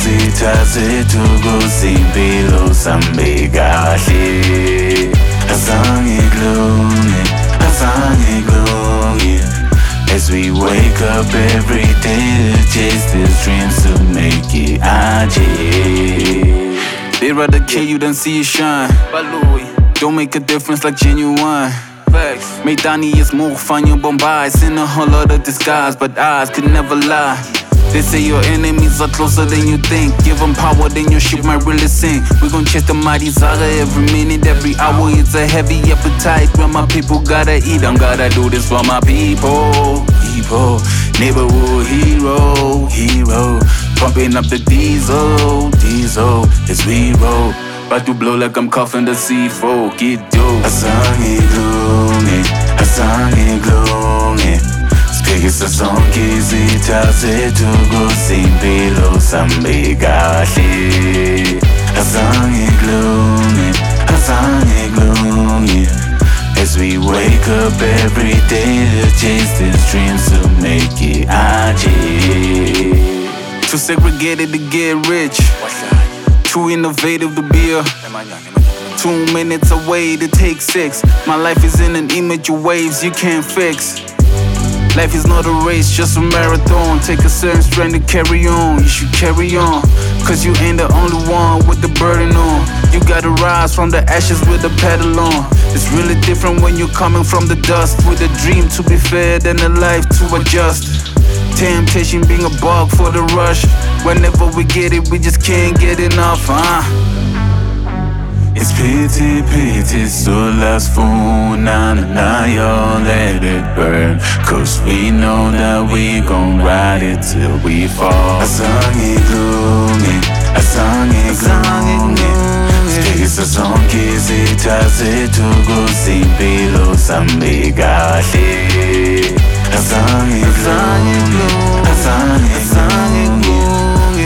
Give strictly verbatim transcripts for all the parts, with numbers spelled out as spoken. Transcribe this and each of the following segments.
izitha zethu kuzimpilo sambe kahle. Azange kulunge, azange kulunge. As we wake up every day to chase these dreams to make it aje. They'd rather kill you than see you shine. Don't make a difference like genuine. Meitani is more fun, you Bombay. In a whole lot of disguise, but eyes could never lie. They say your enemies are closer than you think. Give them power, then your ship might really sink. We gon' chase the mighty saga every minute, every hour. It's a heavy appetite when my people gotta eat. I'm gotta do this for my people. People, neighborhood hero, hero. Pumping up the diesel, diesel as we roll. About to blow like I'm coughing the C four. Get dope. Azange kulunge, azange kulunge. Siphikisa sonke izitha zethu kuzimpilo sambe kahle. Azange kulunge, azange kulunge. As we wake up every day to chase these dreams to make it aje. Too segregated to get rich, too innovative to be a two minutes away to take six. My life is in an image of waves you can't fix. Life is not a race, just a marathon. Take a certain strength to carry on. You should carry on, cause you ain't the only one with the burden on. You gotta rise from the ashes with the pedal on. It's really different when you're coming from the dust, with a dream to be fed and a life to adjust. Temptation being a bug for the rush. Whenever we get it, we just can't get enough, huh? It's pity, pity, so last fool, na na na, y'all let it burn. Cause we know that we gon' ride it till we fall. Azange kulunge, azange kulunge. Siphikisa sonke izitha zethu kuzimpilo sambe kahle. Azange kulunge, azange kulunge.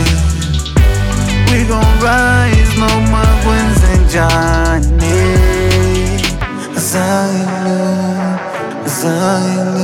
We gon' rise, no more wins and Johnny. Azange kulunge, azange kulunge.